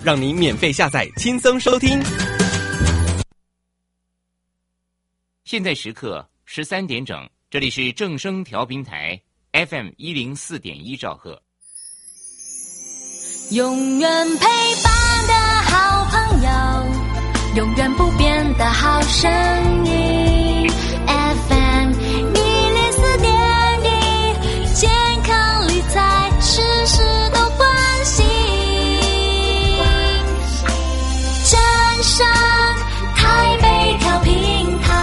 让你免费下载，轻松收听。 现在时刻13点整，这里是正声调频台 FM 104.1兆赫。 永远陪伴的好朋友，永远不变的好声音 FM 104.1，健康理财事事都关心，正声台北调频台。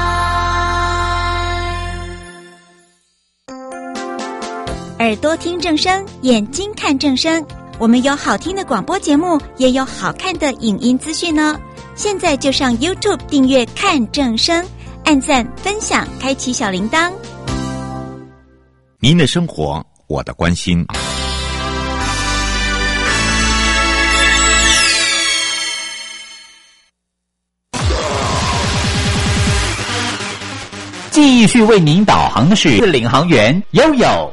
耳朵听正声，眼睛看正声，我们有好听的广播节目，也有好看的影音资讯呢。现在就上 YouTube 订阅看正声，按赞分享，开启小铃铛。 您的生活，我的关心。 继续为您导航的是领航员悠悠。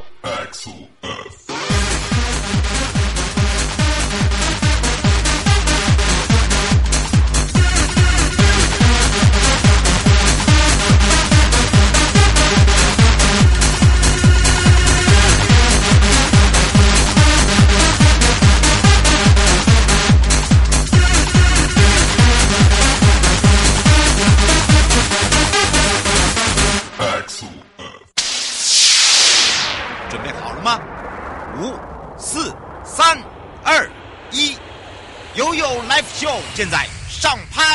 现在上拍。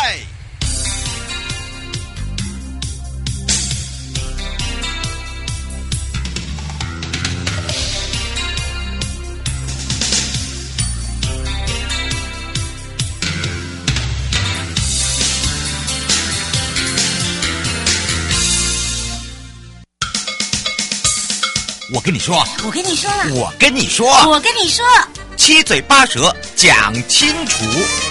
我跟你说， 我跟你说了， 我跟你说， 我跟你说， 七嘴八舌讲清楚。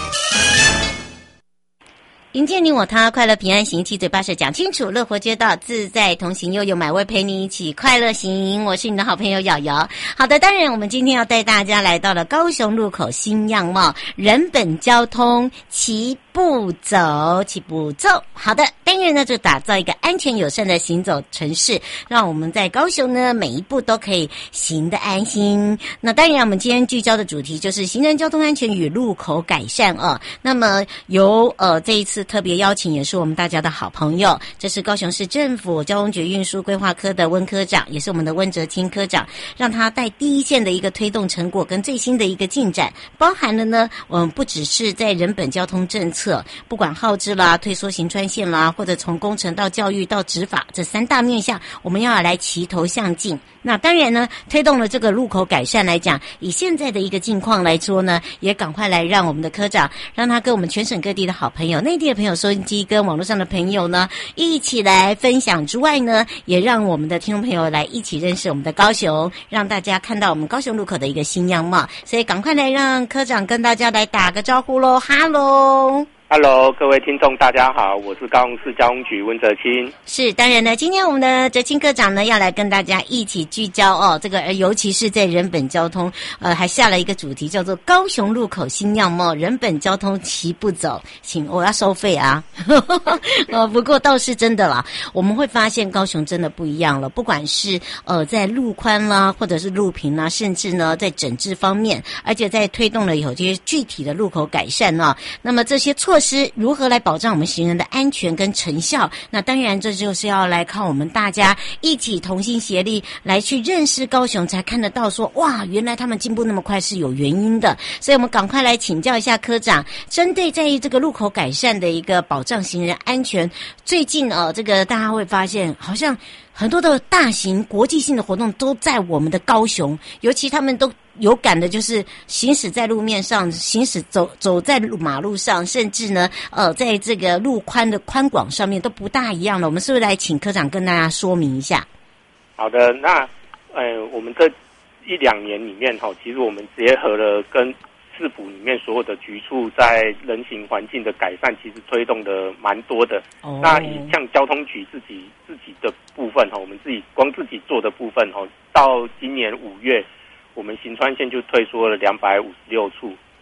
迎接你我他，快乐平安行，七嘴八舌讲清楚，乐活街道自在同行，悠悠买位陪你一起快乐行。我是你的好朋友瑶瑶。好的，当然我们今天要带大家来到了高雄路口新样貌，人本交通齐步走，齐步走。好的，单元呢就打造一个安全友善的行走城市，让我们在高雄呢每一步都可以行得安心。那当然我们今天聚焦的主题就是行人交通安全与路口改善哦。那么由这一次特别邀请也是我们大家的好朋友，这是高雄市政府交通局运输规划科的温科长，也是我们的温哲清科长，让他带第一线的一个推动成果跟最新的一个进展，包含了呢不只是在人本交通政策，不管号志啦、退缩行穿线啦，或者从工程到教育到执法这三大面向，我们要来齐头向进。那当然呢，推动了这个路口改善来讲，以现在的一个境况来说呢，也赶快来让我们的科长，让他跟我们全省各地的好朋友、内地的朋友、收音机跟网络上的朋友呢，一起来分享之外呢，也让我们的听众朋友来一起认识我们的高雄，让大家看到我们高雄路口的一个新样貌。所以赶快来让科长跟大家来打个招呼咯。哈喽 Hello， 各位听众，大家好，我是高雄市交通局温哲清。 是，当然呢，今天我们的哲清科长呢，要来跟大家一起聚焦哦，这个尤其是在人本交通，还下了一个主题叫做高雄路口新样貌，人本交通齐步走。请我要收费啊，不过倒是真的啦，我们会发现高雄真的不一样了，不管是在路宽啦，或者是路平啦，甚至呢在整治方面，而且在推动了有这些具体的路口改善啊，那么这些措施如何来保障我们行人的安全跟成效？那当然这就是要来靠我们大家一起同心协力来去认识高雄，才看得到说哇，原来他们进步那么快是有原因的。所以我们赶快来请教一下科长，针对在这个路口改善的一个保障行人安全，最近这个大家会发现好像很多的大型国际性的活动都在我们的高雄，尤其他们都有感的就是行驶在路面上，行驶走在马路上，甚至呢在这个路宽的宽广上面都不大一样了。我们是不是来请科长跟大家说明一下？ 好的，那我们这1-2年里面其实我们结合了跟市府里面所有的局处在人行环境的改善，其实推动的蛮多的。那像交通局自己的部分我们自己做的部分到今年5月，我们行川线就退缩了256处。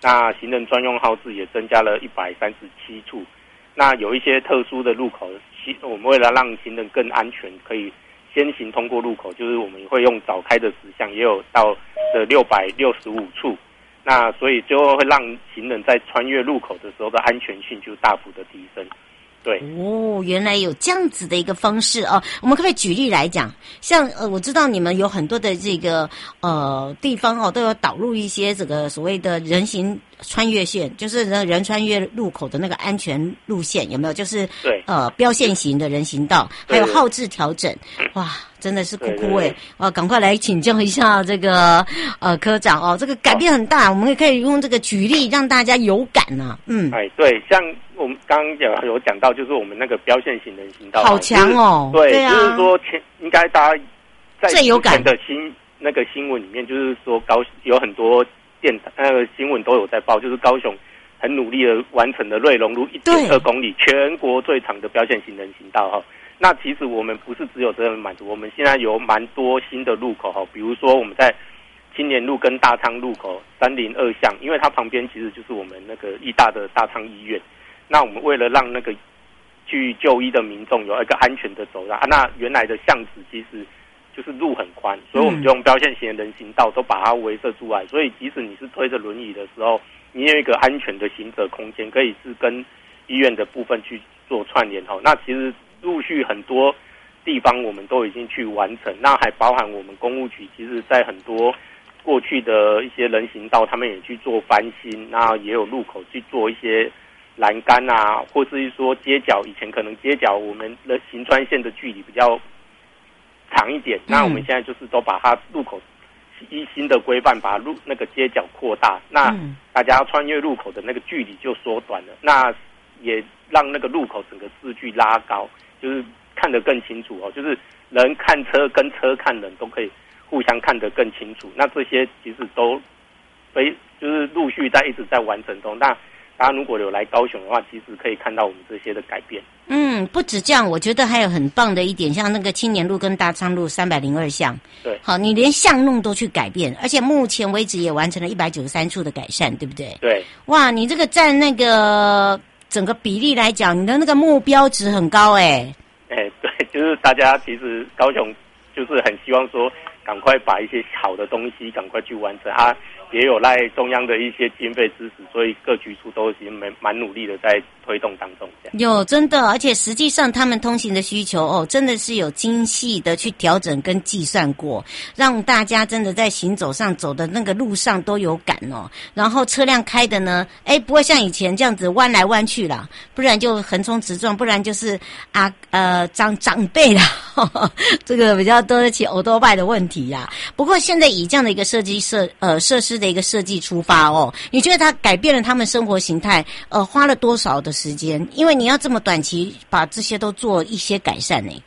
那行人专用号志也增加了137处。那有一些特殊的路口，我们为了让行人更安全，可以先行通过路口，就是我们会用早开的时项，也有到的665处。那所以就会让行人在穿越路口的时候的安全性就大幅的提升。对哦，原来有这样子的一个方式哦。我们可不可以举例来讲？像我知道你们有很多的这个地方哦，都有导入一些这个所谓的人行穿越线，就是人穿越路口的那个安全路线，有没有？就是对标线型的人行道，还有号志调整。哇，真的是酷酷哎！赶快来请教一下这个科长哦，这个改变很大，我们也可以用这个举例让大家有感啊。 对，像我们刚刚有讲到，就是我们那个标线型人行道， 好强哦！ 对， 对啊， 就是说应该大家在最有感的新闻里面，就是说有很多新闻都有在报，就是高雄很努力的完成了瑞隆路1.2公里全国最长的标线型人行道哈。那其实我们不是只有这样满足，我们现在有蛮多新的路口哈，比如说我们在青年路跟大昌路口302巷，因为它旁边其实就是我们那个义大的大昌医院。那我们为了让那个去就医的民众有一个安全的走廊那原来的巷子其实就是路很宽，所以我们就用标线型的人行道都把它围设出来，所以即使你是推着轮椅的时候，你有一个安全的行走空间，可以是跟医院的部分去做串联那其实陆续很多地方我们都已经去完成，那还包含我们公务局，其实在很多过去的一些人行道，他们也去做翻新，那也有路口去做一些栏杆啊，或是说街角，以前可能街角我们的行穿线的距离比较长一点，那我们现在就是都把它路口依新的规范，把那个街角扩大，那大家穿越路口的那个距离就缩短了，那也让那个路口整个视距拉高，就是看得更清楚就是人看车跟车看人都可以互相看得更清楚。那这些其实都就是陆续一直在完成中。那大家如果有来高雄的话，其实可以看到我们这些的改变。 不止这样，我觉得还有很棒的一点，像那个青年路跟大昌路302巷， 对， 好，你连巷弄都去改变，而且目前为止也完成了193处的改善，对不对？ 对。 哇，你这个占那个整个比例来讲，你的那个目标值很高对，就是大家其实高雄就是很希望说，赶快把一些好的东西赶快去完成也有赖中央的一些经费支持，所以各局处都已经蛮努力的在推动当中。 有真的，而且实际上他们通行的需求真的是有精细的去调整跟计算过，让大家真的在行走上走的那个路上都有感然后车辆开的呢，不会像以前这样子弯来弯去啦，不然就横冲直撞，不然就是长辈啦，这个比较多得起欧多拜的问题啦。不过现在以这样的一个设施的一个设计出发你觉得它改变了他们生活形态花了多少的时间？因为你要这么短期把这些都做一些改善呢？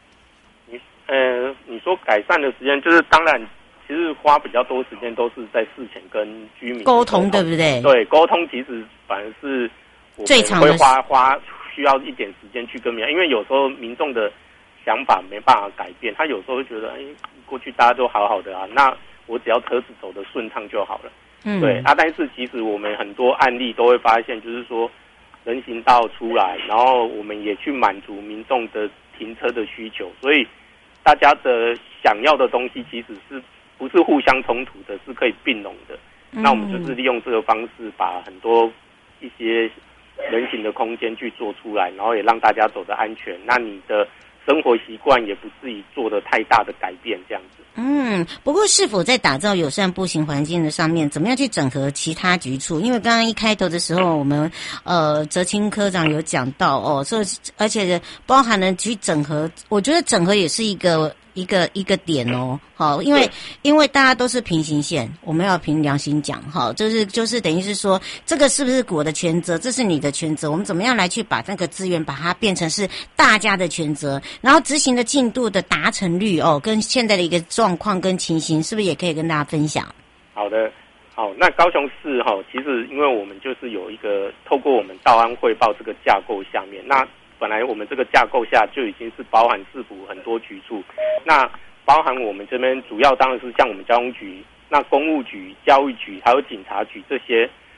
你说改善的时间，就是当然其实花比较多时间都是在事前跟居民沟通，对不对？ 对，沟通其实反而是最长的， 会花需要一点时间去跟民众，因为有时候民众的想法没办法改变，他有时候会觉得过去大家都好好的那我只要车子走得顺畅就好了。对但是其实我们很多案例都会发现，就是说人行道出来，然后我们也去满足民众的停车的需求，所以大家的想要的东西其实是不是互相冲突的，是可以并拢的。那我们就是利用这个方式，把很多一些人行的空间去做出来，然后也让大家走得安全。那你的生活习惯也不至于做得太大的改变，这样子。 不过是否在打造友善步行环境的上面，怎么样去整合其他局处？因为刚刚一开头的时候，我们哲青科长有讲到而且包含了去整合，我觉得整合也是一个点好，因为大家都是平行线，我们要凭良心讲就是等于是说，这个是不是我的权责？这是你的权责，我们怎么样来去把那个资源把它变成是大家的权责？然后执行的进度的达成率跟现在的一个状况跟情形，是不是也可以跟大家分享？ 好的，好，那高雄市其实因为我们就是有一个透过我们道安汇报这个架构下面，那本来我们这个架构下就已经是包含市府很多局处，那包含我们这边主要当然是像我们交通局、那公务局、教育局还有警察局这些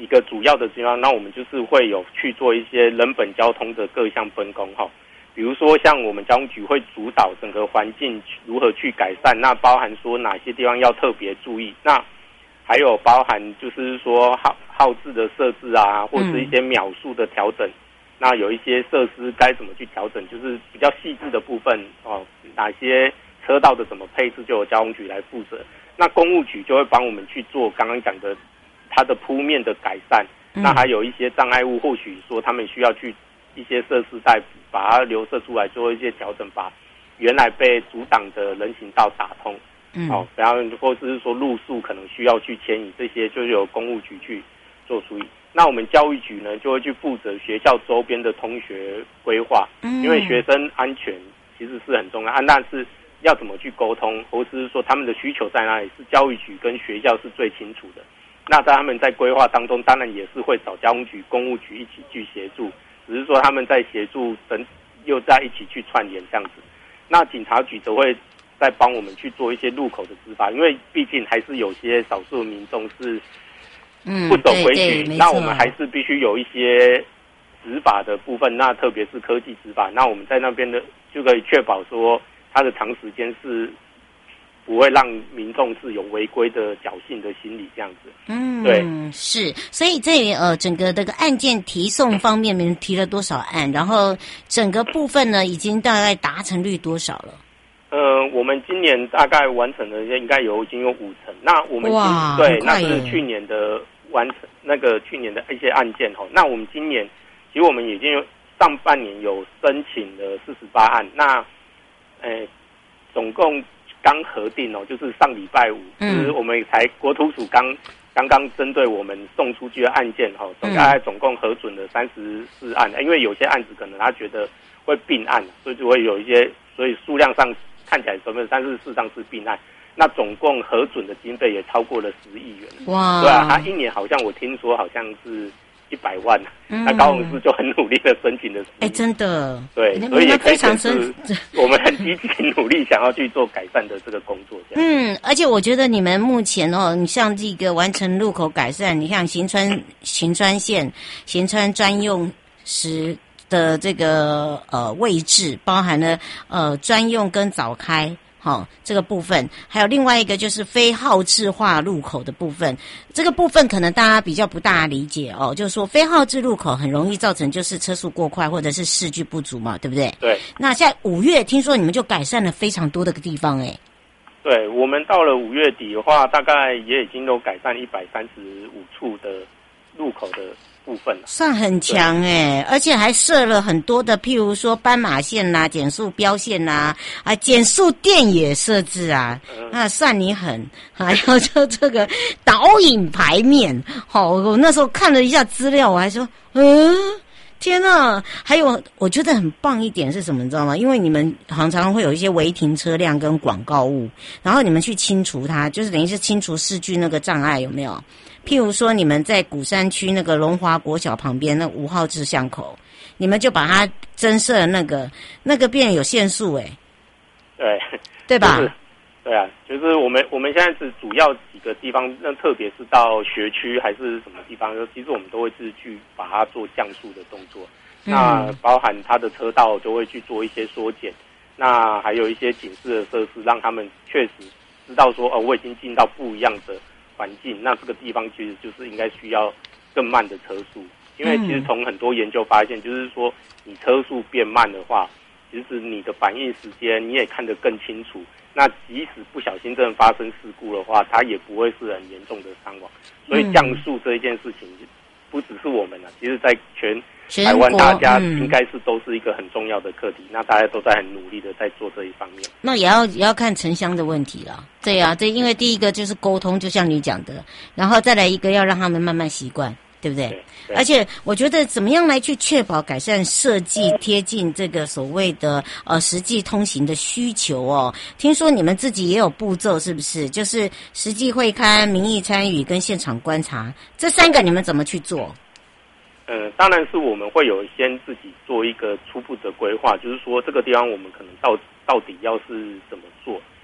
几个主要的地方，那我们就是会有去做一些人本交通的各项分工哈。比如说，像我们交通局会主导整个环境如何去改善，那包含说哪些地方要特别注意，那还有包含就是说号志的设置啊，或是一些秒数的调整，那有一些设施该怎么去调整，就是比较细致的部分哦，哪些车道的怎么配置就由交通局来负责，那公务局就会帮我们去做刚刚讲的它的铺面的改善，那还有一些障碍物，或许说他们需要去一些设施带把它留射出来，做一些调整，把原来被阻挡的人行道打通。然后或者是说路树可能需要去迁移，这些就是由公务局去做处理。那我们教育局呢，就会去负责学校周边的通学规划，因为学生安全其实是很重要，但是要怎么去沟通，或是说他们的需求在哪里，是教育局跟学校是最清楚的。那在他们在规划当中，当然也是会找交通局、公务局一起去协助，只是说他们在协助又在一起去串联这样子。那警察局则会再帮我们去做一些路口的执法，因为毕竟还是有些少数民众是不守规矩，那我们还是必须有一些执法的部分，那特别是科技执法，那我们在那边的就可以确保说它的长时间是不会让民众是有违规的侥幸的心理这样子。对， 是，所以在整个这个案件提送方面，你们提了多少案？然后整个部分呢，已经大概达成率多少了？ 我们今年大概完成的应该已经有50%。那我们对，那是去年的完成去年的一些案件哈。那我们今年其实我们已经上半年有申请了48案，那总共刚核定就是上礼拜五，就是我们才国土署刚刚针对我们送出去的案件总共核准了34案，因为有些案子可能他觉得会并案，所以就会有一些，所以数量上看起来成分，但是事实上是并案。那总共核准的经费也超过了10亿元。哇！对啊，他一年好像我听说好像是100万。那高雄市就很努力的申请了10亿。真的。对，所以也可以显示我们很积极努力想要去做改善的这个工作。 而且我觉得你们目前你像这个完成路口改善，你看行川线行川专用时的这个位置，包含了专用跟早开。这个部分还有另外一个就是非号志化路口的部分，这个部分可能大家比较不大理解就是说非号志路口很容易造成就是车速过快或者是视距不足嘛，对不对？对。那现在5月听说你们就改善了非常多的个地方对，我们到了5月底的话，大概也已经都改善135处的路口的部分了， 算很强而且还设了很多的，譬如说斑马线啦、减速标线啦、减速电也设置啊，那算你狠。还有就这个导引牌面，我那时候看了一下资料，我还说，天哪！还有我觉得很棒一点是什么，你知道吗？因为你们常常会有一些违停车辆跟广告物，然后你们去清除它，就是等于是清除视距那个障碍，有没有？譬如说你们在鼓山区那个龙华国小旁边那5号志巷口，你们就把它增设那个变有限速对吧？ 对啊，就是我们现在是主要几个地方，那特别是到学区还是什么地方，其实我们都会是去把它做降速的动作。那包含它的车道就会去做一些缩减，那还有一些警示的设施，让他们确实知道说我已经进到不一样的环境，那这个地方其实就是应该需要更慢的车速，因为其实从很多研究发现，就是说你车速变慢的话，其实你的反应时间你也看得更清楚。那即使不小心真的发生事故的话，它也不会是很严重的伤亡。所以降速这一件事情，不只是我们其实在全台湾大家应该是都是一个很重要的课题。那大家都在很努力的在做这一方面。 那也要看城乡的问题了。对啊，这因为第一个就是沟通，就像你讲的，然后再来一个要让他们慢慢习惯。对不对？对，而且我觉得怎么样来去确保改善设计贴近这个所谓的实际通行的需求听说你们自己也有步骤，是不是？就是实际会勘、民意参与跟现场观察这3个，你们怎么去做？ 当然是我们会有先自己做一个初步的规划，就是说这个地方我们可能到底要是怎么做。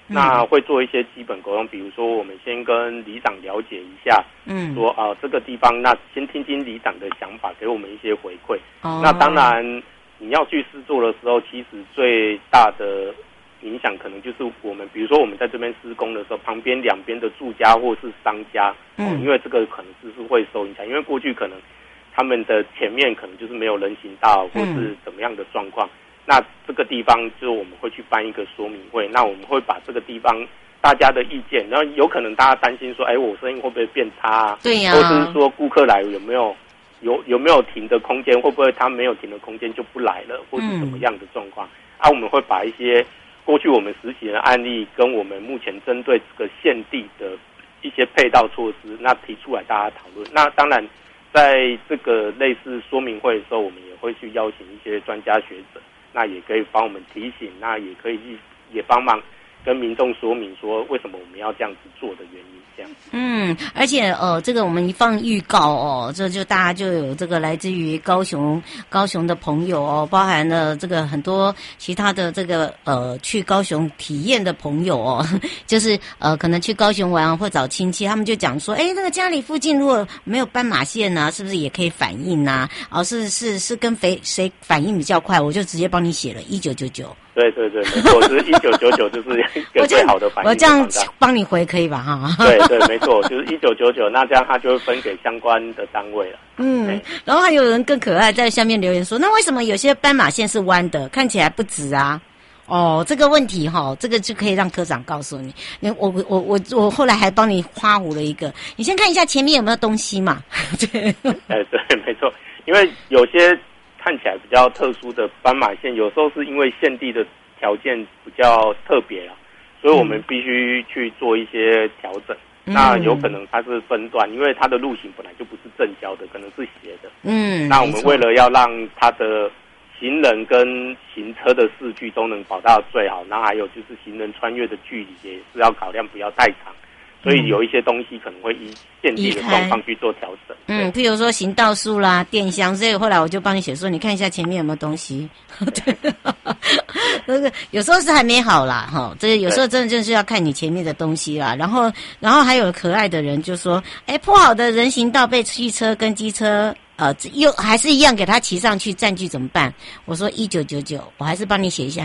那会做一些基本沟通，比如说我们先跟里长了解一下，说这个地方，那先听听里长的想法，给我们一些回馈。那当然你要去施作的时候，其实最大的影响可能就是我们，比如说我们在这边施工的时候，旁边两边的住家或是商家，因为这个可能是会受影响，因为过去可能他们的前面可能就是没有人行道或是怎么样的状况。那这个地方就我们会去办一个说明会，那我们会把这个地方大家的意见，然后有可能大家担心说，我生意会不会变差啊？ 对呀， 或者是说顾客来有没有停的空间，会不会他没有停的空间就不来了，或是怎么样的状况？我们会把一些过去我们实行的案例跟我们目前针对这个现地的一些配套措施，那提出来大家讨论。那当然，在这个类似说明会的时候，我们也会去邀请一些专家学者。那也可以帮我们提醒，那也可以也帮忙跟民众说明说为什么我们要这样子做的原因，这样。 而且这个我们一放预告这就大家就有这个来自于高雄的朋友包含了这个很多其他的这个去高雄体验的朋友就是可能去高雄玩或找亲戚，他们就讲说，那个家里附近如果没有斑马线啊，是不是也可以反映啊？是跟谁反应比较快，我就直接帮你写了1999。 对，没错，就是1999，就是一个最好的反应。 我这样帮你回可以吧？哈。 对，没错，就是1999，那这样他就会分给相关的单位了。 然后还有人更可爱，在下面留言说，那为什么有些斑马线是弯的，看起来不直啊？这个问题这个就可以让科长告诉你。我后来还帮你花糊了一个，你先看一下前面有没有东西嘛。对， 对，没错，因为有些看起来比较特殊的斑马线，有时候是因为现地的条件比较特别啊，所以我们必须去做一些调整。那有可能它是分段，因为它的路型本来就不是正交的，可能是斜的。那我们为了要让它的行人跟行车的视距都能保到最好，然后还有就是行人穿越的距离也是要考量不要太长。所以有一些东西可能会依现地的状况去做调整。 譬如说行道树啦、电箱，所以后来我就帮你写说，你看一下前面有没有东西。对，那个有时候是还没好啦，这个有时候真的就是要看你前面的东西啦。然后还有可爱的人就说，铺好的人行道被汽车跟机车又还是一样给他骑上去占据怎么办？我说1999，我还是帮你写一下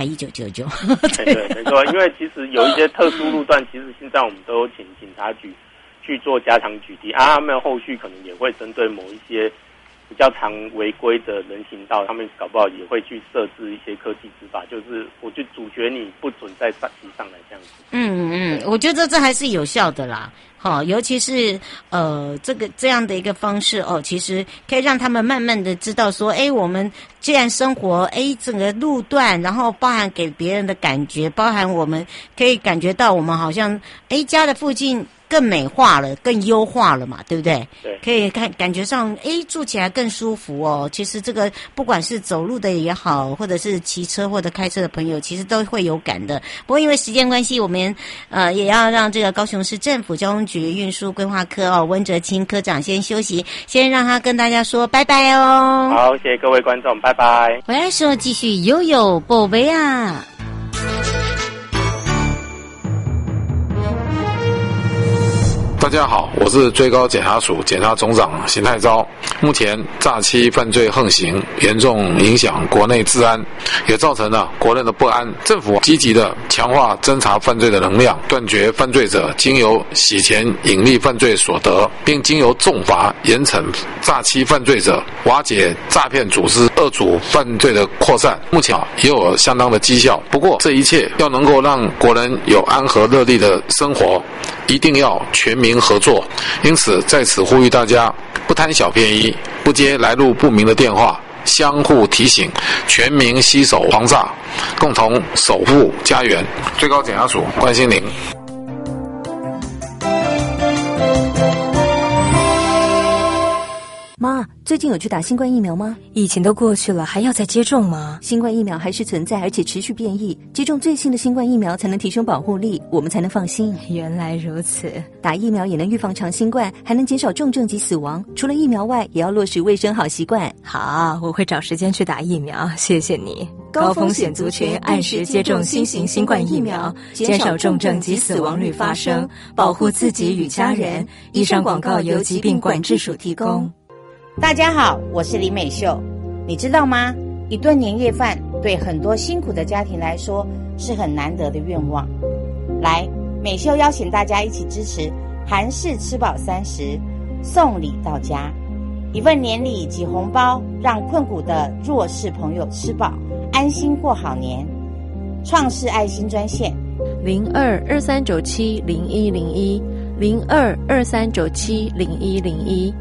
1999。 对，没错，因为其实有一些特殊路段，其实现在我们都有请警察局去做加强取缔他们后续可能也会针对某一些比较常违规的人行道，他们搞不好也会去设置一些科技执法，就是我就阻绝你不准再骑上来这样子。 我觉得这还是有效的啦。尤其是这样的一个方式其实可以让他们慢慢的知道说，我们既然生活整个路段，然后包含给别人的感觉，包含我们可以感觉到我们好像家的附近更美化了，更优化了嘛，对不对？ 对， 可以感觉上住起来更舒服其实这个不管是走路的也好，或者是骑车或者开车的朋友，其实都会有感的。不过因为时间关系，我们也要让这个高雄市政府交通局运输规划科温哲清科长先休息，先让他跟大家说拜拜哦。 好，谢谢各位观众，拜拜。 回来时候继续悠悠宝贝啊。 大家好，我是最高检察署检察总长邢泰钊。目前诈欺犯罪横行，严重影响国内治安，也造成了国人的不安。政府积极的强化侦查犯罪的能量，断绝犯罪者经由洗钱隐匿犯罪所得，并经由重罚严惩诈欺犯罪者，瓦解诈骗组织恶阻犯罪的扩散。目前也有相当的绩效。不过这一切要能够让国人有安和乐利的生活，一定要全民合作。因此在此呼吁大家不贪小便宜，不接来路不明的电话，相互提醒，全民携手防诈，共同守护家园。最高检察署关心您。 妈妈，最近有去打新冠疫苗吗？ 疫情都过去了，还要再接种吗？ 新冠疫苗还是存在，而且持续变异，接种最新的新冠疫苗才能提升保护力，我们才能放心。 原来如此， 打疫苗也能预防长新冠，还能减少重症及死亡。除了疫苗外，也要落实卫生好习惯。 好，我会找时间去打疫苗，谢谢你。高风险族群按时接种新型新冠疫苗，减少重症及死亡率发生，保护自己与家人。以上广告由疾病管制署提供。 大家好，我是李美秀。你知道吗？一顿年夜饭对很多辛苦的家庭来说是很难得的愿望。来，美秀邀请大家一起支持韩式吃饱30，送礼到家。一份年礼及红包，让困苦的弱势朋友吃饱，安心过好年。创世爱心专线 0223970101，0223970101。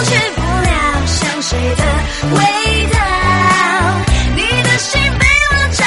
味道，你的心被我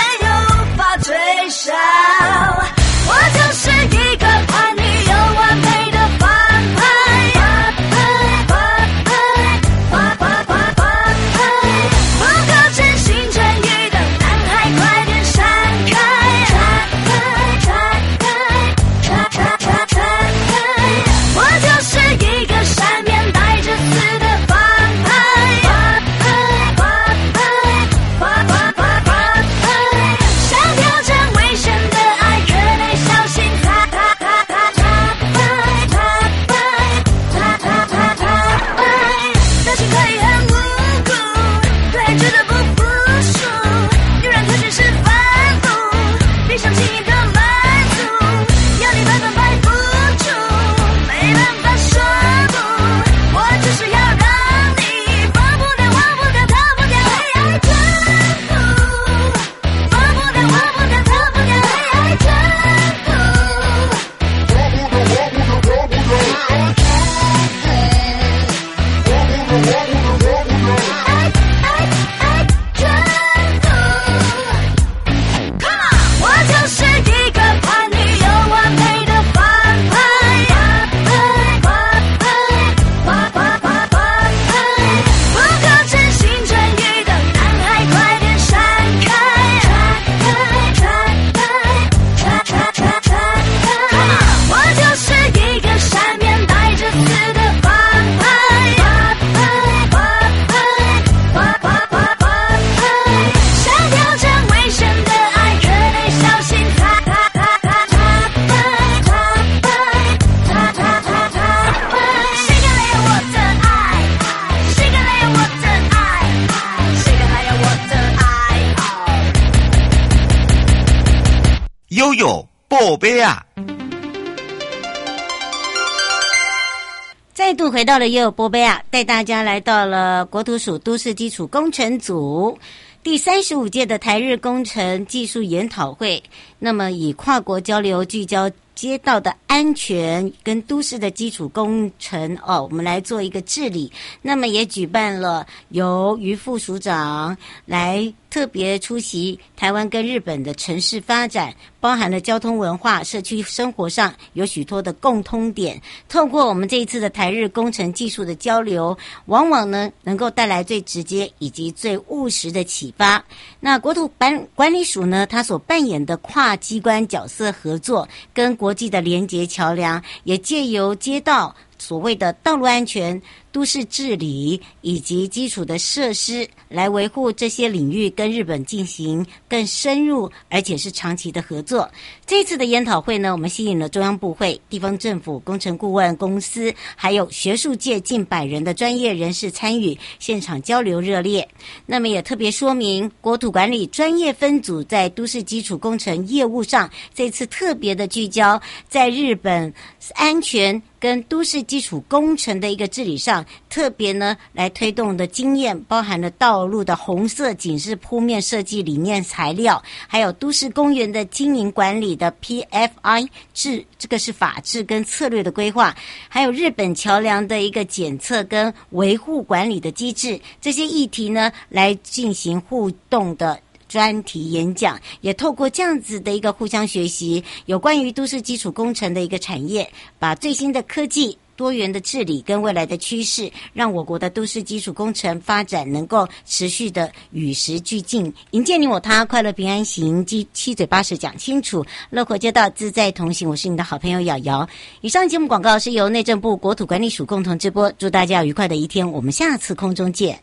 悠悠宝贝啊！ 再度回到了悠悠波贝啊，带大家来到了国土署都市基础工程组第35届的台日工程技术研讨会。那么以跨国交流聚焦街道的安全跟都市的基础工程我们来做一个治理。那么也举办了由于副署长来特别出席台湾跟日本的城市发展，包含了交通文化、社区生活上有许多的共通点。透过我们这一次的台日工程技术的交流，往往呢能够带来最直接以及最务实的启发。那国土管理署呢，它所扮演的跨机关角色合作跟国际的连结桥梁，也借由街道所谓的道路安全、都市治理以及基础的设施来维护这些领域，跟日本进行更深入而且是长期的合作。这一次的研讨会呢，我们吸引了中央部会、地方政府、工程顾问公司，还有学术界近100人的专业人士参与，现场交流热烈。那么也特别说明国土管理专业分组在都市基础工程业务上，这次特别的聚焦在日本安全跟都市基础工程的一个治理上，特别呢来推动的经验包含了道路的红色警示铺面设计理念材料，还有都市公园的经营管理的 PFI 制，这个是法制跟策略的规划，还有日本桥梁的一个检测跟维护管理的机制，这些议题呢来进行互动的专题演讲，也透过这样子的一个互相学习，有关于都市基础工程的一个产业，把最新的科技、多元的治理跟未来的趋势，让我国的都市基础工程发展能够持续的与时俱进，迎接你我他，快乐平安行，七嘴八舌讲清楚，乐活街道自在同行。我是你的好朋友瑶瑶。以上节目广告是由内政部国土管理署共同直播，祝大家有愉快的一天，我们下次空中见。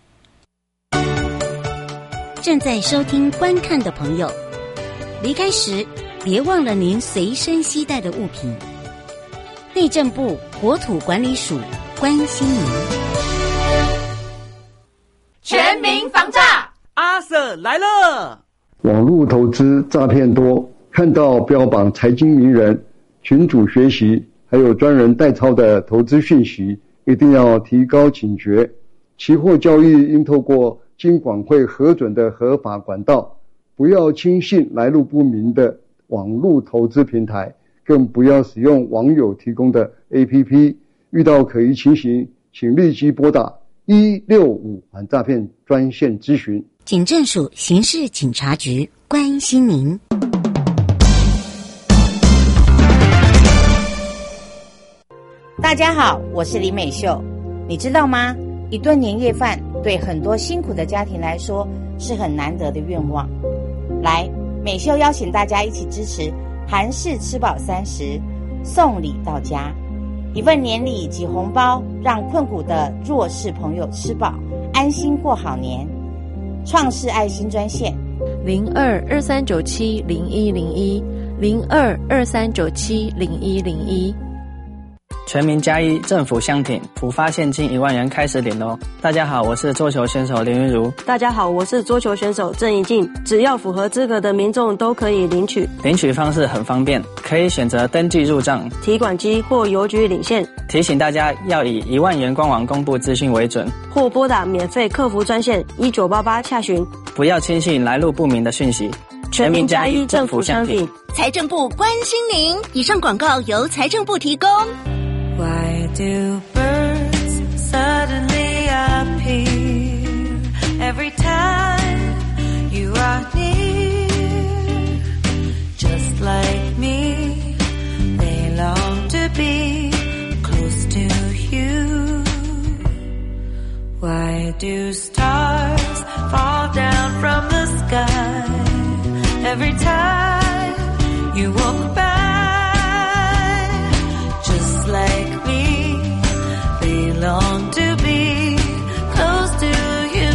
正在收听观看的朋友，离开时别忘了您随身携带的物品。内政部国土管理署关心您。 全民防诈， 阿 Sir 来了。 网络投资诈骗多，看到标榜财经名人、群组学习，还有专人代操的投资讯息，一定要提高警觉。期货交易应透过金管会核准的合法管道，不要轻信来路不明的网络投资平台，更不要使用网友提供的 APP。 遇到可疑情形，请立即拨打165反诈骗专线咨询。 警政署刑事警察局关心您。 大家好，我是李美秀。你知道吗？一顿年夜饭对很多辛苦的家庭来说是很难得的愿望。来，美秀邀请大家一起支持韩式吃饱30，送礼到家，一份年礼及红包，让困苦的弱势朋友吃饱，安心过好年。创世爱心专线 0223970101，0223970101。全民加一政府相挺，普发现金1万元开始领哦。大家好，我是桌球选手林云如。 大家好，我是桌球选手郑怡静。只要符合资格的民众都可以领取。 领取方式很方便，可以选择登记入账、 提款机或邮局领现。 提醒大家要以1万元官网公布资讯为准， 或拨打免费客服专线1988洽询。 不要轻信来路不明的讯息。 全民加一政府相挺， 财政部关心您。以上广告由财政部提供。 Why do birds suddenly appear every time you are near? Just like me, they long to be close to you. Why do stars fall down from the sky every time you walk by?Just like me, they long to be close to you.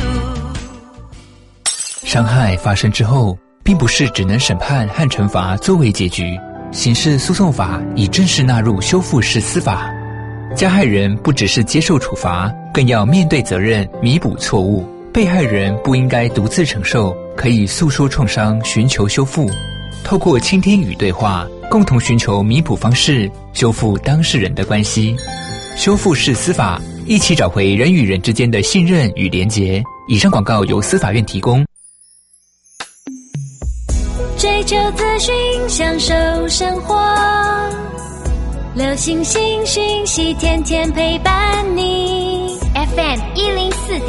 伤害发生之后，并不是只能审判和惩罚作为结局。刑事诉讼法已正式纳入修复式司法，加害人不只是接受处罚，更要面对责任，弥补错误。被害人不应该独自承受，可以诉说创伤，寻求修复。 透过倾听与对话，共同寻求弥补方式，修复当事人的关系。修复式司法，一起找回人与人之间的信任与连结。以上广告由司法院提供。 追求资讯，享受生活，流行新讯息，天天陪伴你。FM 104.1